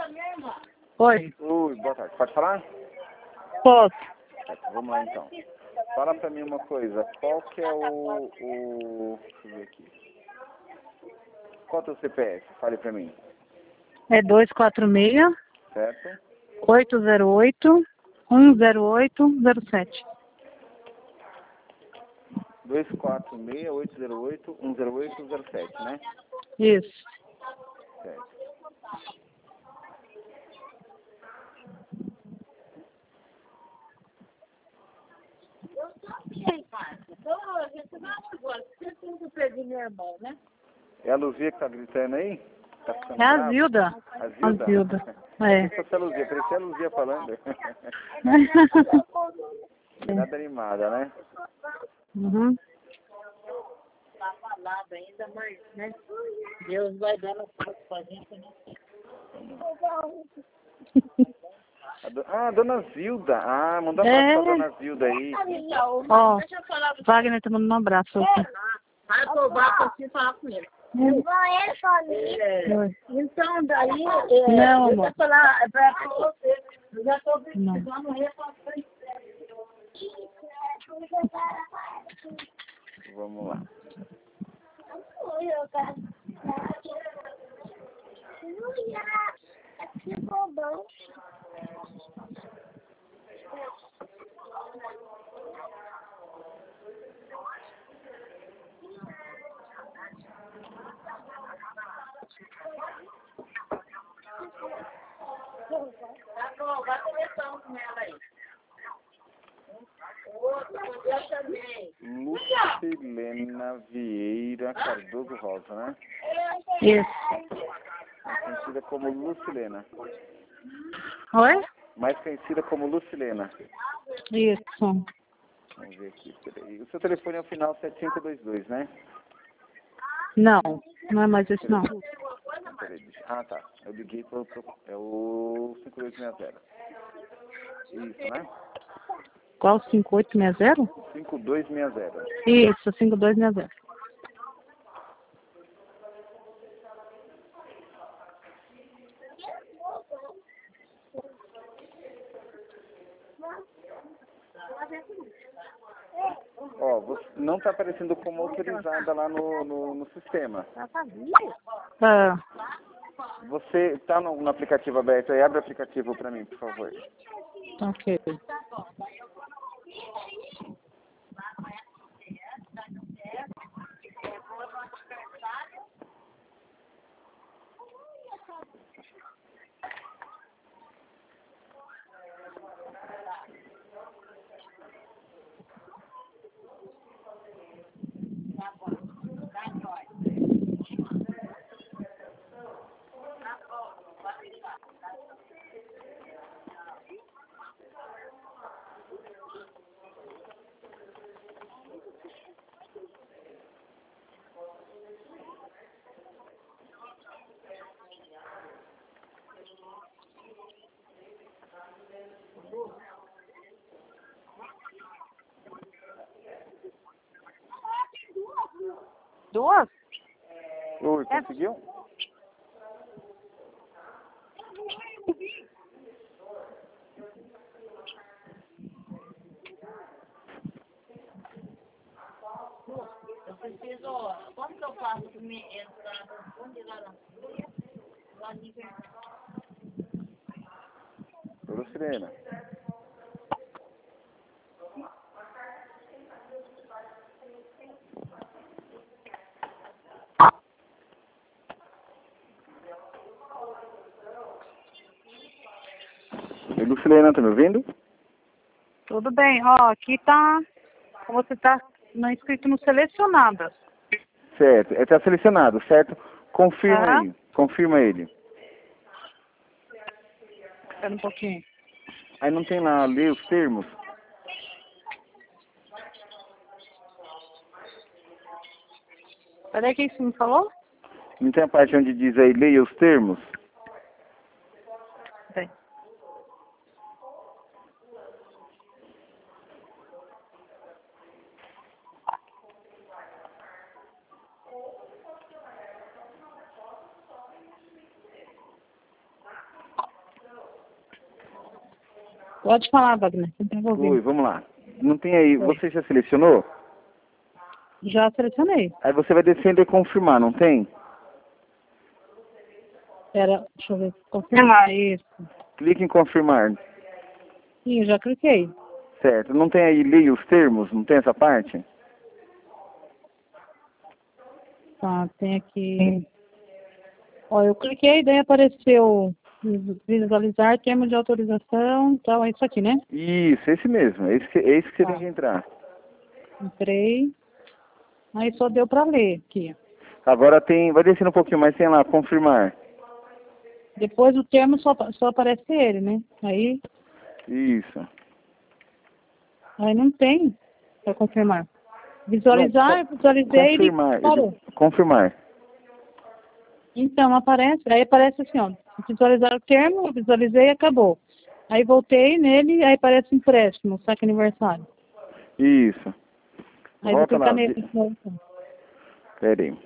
Oi. Oi, boa tarde. Pode falar? Posso. Vamos lá então. Fala pra mim uma coisa. Qual que é deixa eu ver aqui. Qual é o teu CPF? Fale pra mim. É 246 Certo? 808 10807. 246-808-10807, né? Isso. Certo. É a Luzia que tá gritando aí? Tá ficando É a brava? Zilda. A A Zilda? Zilda. Achei É. que fosse a Luzia, parecia a Luzia falando. Nada animada, né? Uhum. Tá falado ainda, mas, né? Deus vai dando força pra gente, né? A dona Zilda. Ah, manda um É. abraço pra dona Zilda aí. Ó, Deixa eu falar pra você. Wagner tá mandando um abraço. Vai provar pra você falar com ele. Oi. Então, daí, Não, deixa amor. eu falar pra você. Eu já tô precisando refazer. Vamos lá. Tá bom, vai conversando com ela aí. Outro, eu também. Lucilena Vieira Cardoso Rosa, né? Isso. Mais conhecida como Lucilena. Oi? Mais conhecida como Lucilena. Isso. Vamos ver aqui, peraí. O seu telefone é o final 7522, né? Não, não é mais isso não. Peraí, ah, tá. Eu liguei para é o 5260. Isso, né? Qual 5860? 5260. Isso, 5260. Ó, você não está aparecendo como autorizada lá no sistema. Ah, Você está no aplicativo aberto aí? Abre o aplicativo para mim, por favor. ok. Duas? Oi, conseguiu? Eu preciso, como que eu faço pra me entrar? Onde lá de Ô, Lucilena. Oi, Lucilena, tá me ouvindo? Tudo bem. Ó, aqui tá. Você tá não inscrito no selecionadas. Certo, está selecionado, certo? Confirma Tá? aí, confirma ele. Espera um pouquinho. Aí não tem lá, ler os termos? Peraí, o que você me falou? Não tem a parte onde diz aí, leia os termos? Tem. Pode falar, Wagner. Eu tô ouvindo. Oi, vamos lá. Não tem aí, você já selecionou? Já selecionei. Aí você vai descendo e confirmar, não tem? Deixa eu ver. Confirmar isso. Clique em confirmar. Sim, eu já cliquei. Certo. Não tem aí leia os termos? Não tem essa parte? Tá, tem aqui. Ó, eu cliquei, daí apareceu visualizar termo de autorização. Então, é isso aqui, né? Isso, esse mesmo. É esse que você Tá. tem que entrar. Entrei. Aí só deu pra ler aqui. Agora tem, vai descendo um pouquinho mais, tem lá, confirmar. Depois o termo só aparece ele, né? Isso. Aí não tem para confirmar. Visualizar, Não, visualizei e confirmar. parou. Confirmar. Então aparece, aí aparece assim, ó. Visualizar o termo, visualizei e acabou. Aí voltei nele, aí aparece empréstimo, saque aniversário. Isso. Aí vou Volta clicar lá. nele. Pera aí.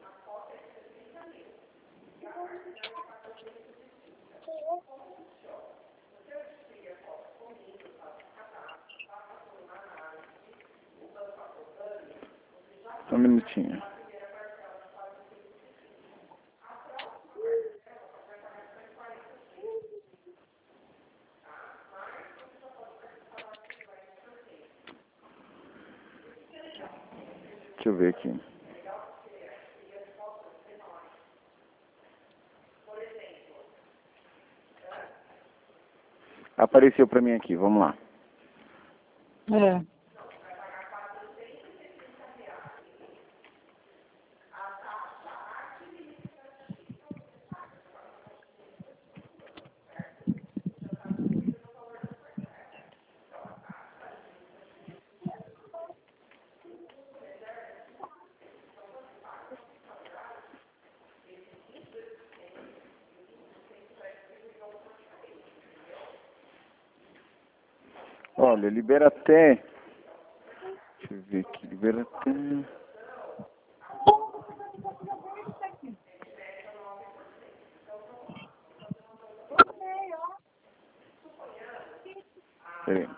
Só um minutinho. Deixa eu ver aqui. Apareceu pra mim aqui, vamos lá. É. Olha, libera até... Deixa eu ver aqui, libera até... Pera aí.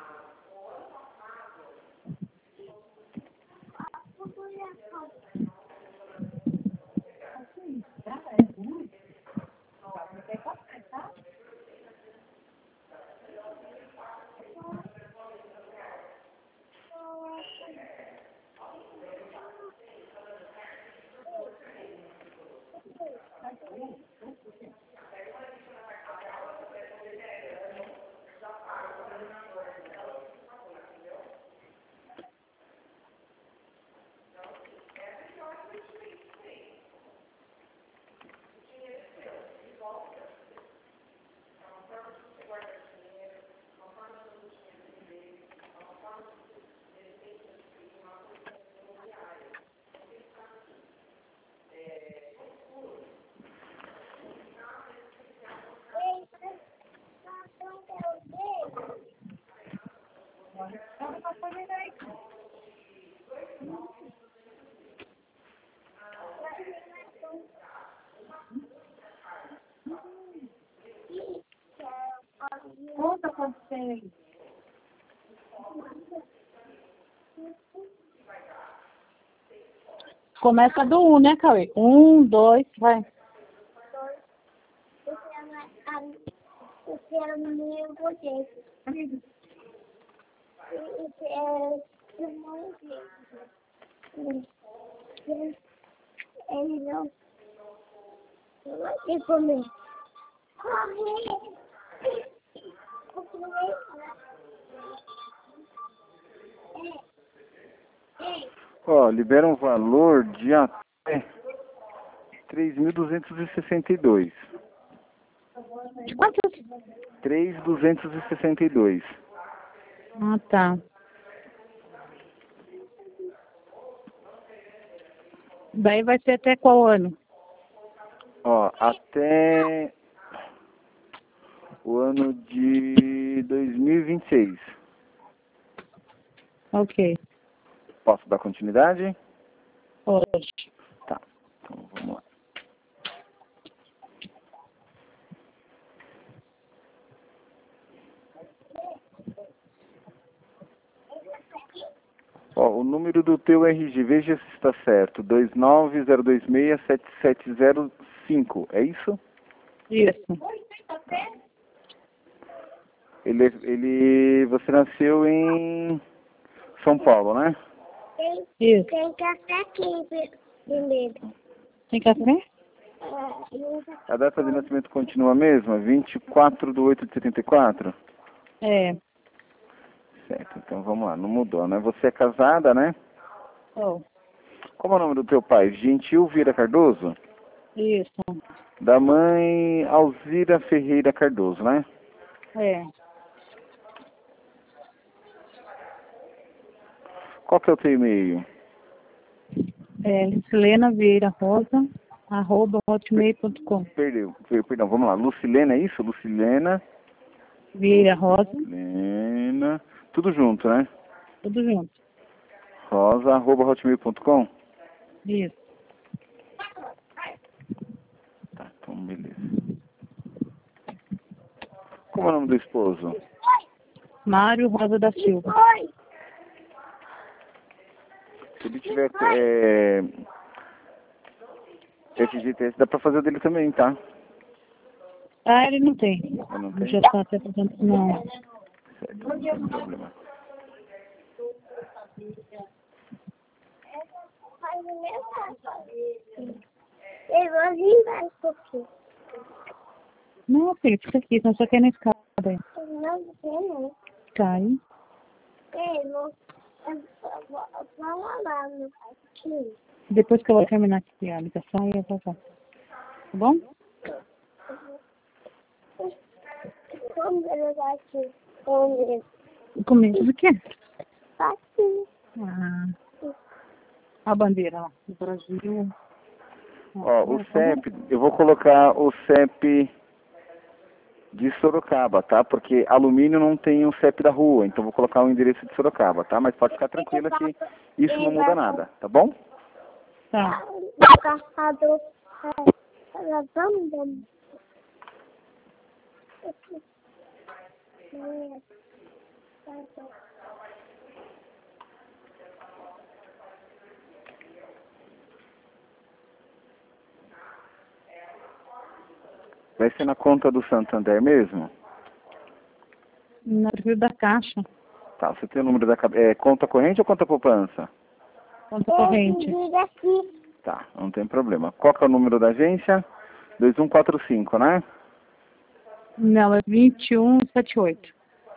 Conta quanto tem aí. Começa do 1, né, Cauê? 1, 2, vai. Esse era o meu projeto. Esse era o meu jeito. Ele não vai ter comer. Corre! Ó, libera um valor de até 3.262. De quantos? 3.262. Ah, tá. Daí vai ser até qual ano? Ó, até o ano de 2026. Ok. Posso dar continuidade? Pode. Tá, então vamos lá. número do teu RG, veja se está certo. 290267705, é isso? Isso. Você nasceu em São Paulo, né? Isso. Tem café aqui primeiro. Tem café? A data de nascimento continua a mesma? 24/8/74? É. Certo, então vamos lá, não mudou, né? Você é casada, né? Oh. Como é o nome do teu pai? Gentil Vieira Cardoso? Isso. Da mãe Alzira Ferreira Cardoso, né? É. Qual que é o teu e-mail? Lucilena Vieira Rosa, @hotmail.com. Perdão, vamos lá. Lucilena, é isso? Lucilena. Vieira Rosa. Lucilena. Tudo junto, né? Tudo junto. Rosa, @hotmail.com? Isso. Tá, então beleza. Como é o nome do esposo? Mário Rosa da Silva. Oi. Se ele tiver FGTS, dá pra fazer o dele também, tá? Ah, ele não tem. Eu não Ele tenho? já está até fazendo. Não. Certo, não tem problema. Faz o meu passo. Eu vou vir mais um pouquinho. Não, filho, fica aqui, senão só quer na escada. Aí. Não sei não. Cai. Vamos lá no parquinho. Depois que eu vou terminar aqui a ligação, eu vou passar. Tá bom? Vamos levar aqui. Vamos ver. Comigo do quê? Aqui. A bandeira lá, do Brasil. Ó, o CEP, eu vou colocar o CEP de Sorocaba, tá? Porque alumínio não tem o CEP da rua, então vou colocar o endereço de Sorocaba, tá? Mas pode ficar tranquila que isso não muda nada, tá bom? Tá. Cartador. Vamos. Vai ser na conta do Santander mesmo? No perfil da Caixa. Tá, você tem o número da conta corrente ou conta poupança? Conta corrente. Diga aqui. Tá, não tem problema. Qual que é o número da agência? 2145, né? Não, é 2178.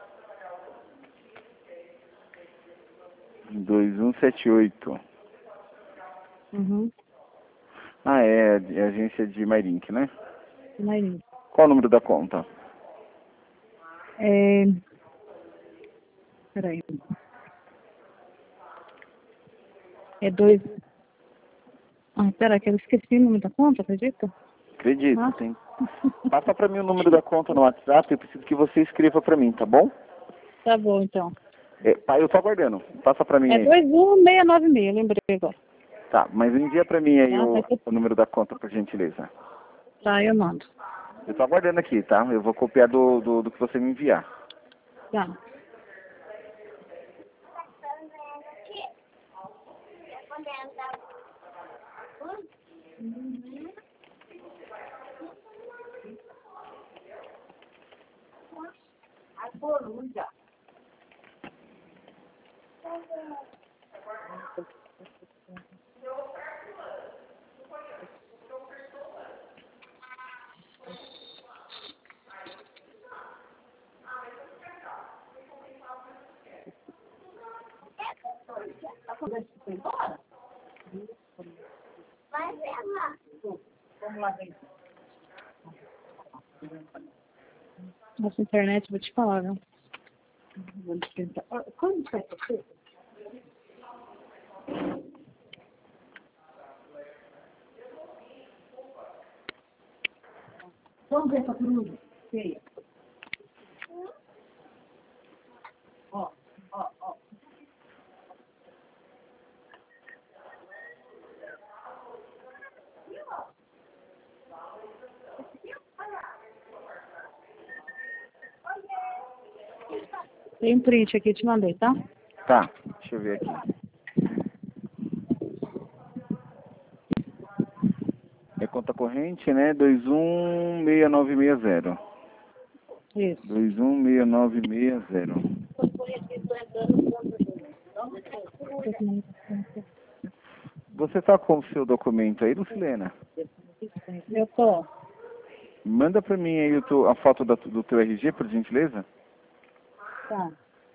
2178. Uhum. Ah, é a agência de Mairink, né? Marinho. Qual o número da conta? Peraí. É 2. Peraí, que eu esqueci o número da conta, acredita? Acredito, Ah. tem. Passa pra mim o número da conta no WhatsApp, eu preciso que você escreva pra mim, tá bom? Tá bom, então. Pai, eu tô aguardando. Passa pra mim É aí. 21696, lembrei agora. Tá, mas envia pra mim aí Vai ser- o número da conta, por gentileza. Tá, eu mando. Eu tô aguardando aqui, tá? Eu vou copiar do que você me enviar. Tá. A coruja. Foi embora? Vai ver lá. Vamos lá ver. Nossa internet, vou te falar, viu? Vou tentar. Quando vai você? Vamos ver essa coruja. Feia. Ó. Tem um print aqui, te mandei, tá? Tá, deixa eu ver aqui. conta corrente, né? 216960. Isso. 216960. Você tá com o seu documento aí, Lucilena? Eu tô. Manda pra mim aí a foto do teu RG, por gentileza. Tá.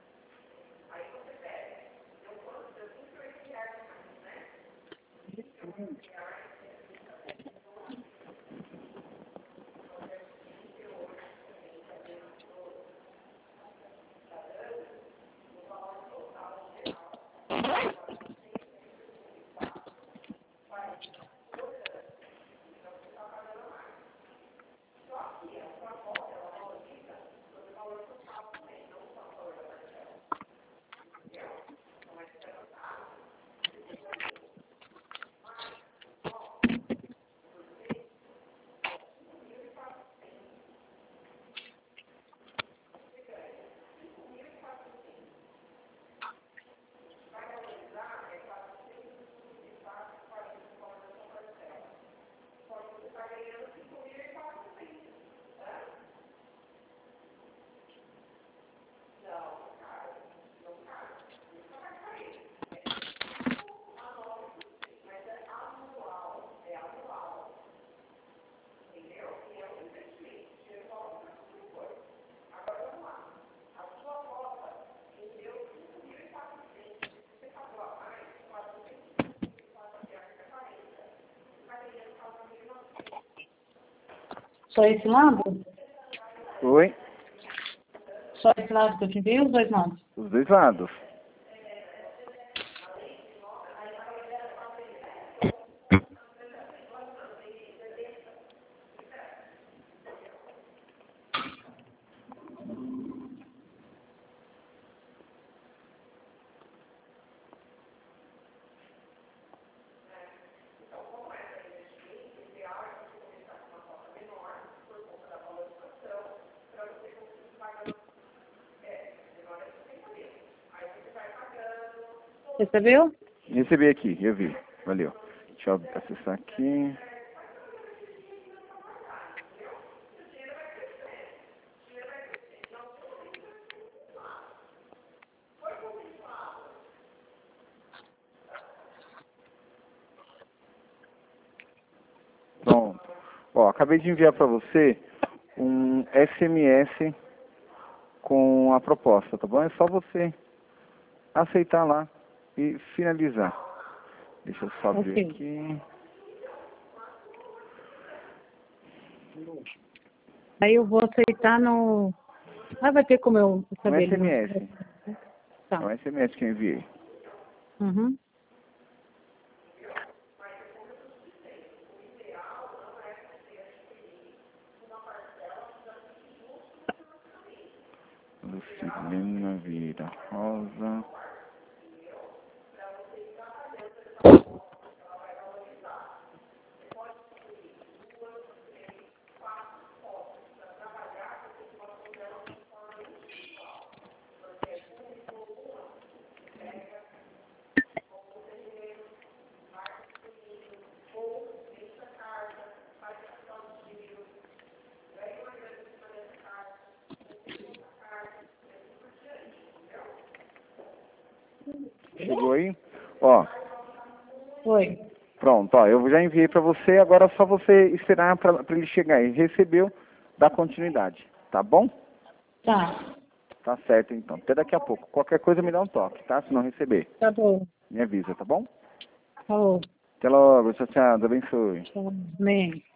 Só esse lado? Oi? Só esse lado que eu te vi ou os dois lados? Os dois lados. Recebeu? Recebi aqui, eu vi. Valeu. Deixa eu acessar aqui. Pronto. Ó, acabei de enviar para você um SMS com a proposta, tá bom? É só você aceitar lá e finalizar. Deixa eu só abrir aqui. Aí eu vou aceitar no... Ah, vai ter como eu Um saber. SMS. Tá. É um SMS que eu enviei. Uhum. Lucilena Vieira Rosa. Chegou aí? Ó, Oi. pronto, ó, eu já enviei para você, agora é só você esperar para ele chegar aí. Recebeu, dá continuidade, tá bom? Tá. Tá certo então, até daqui a pouco. Qualquer coisa me dá um toque, tá? Se não receber, Tá bom. me avisa, tá bom? Falou. Até logo, tchau, tchau, Deus abençoe. Tchau. Amém.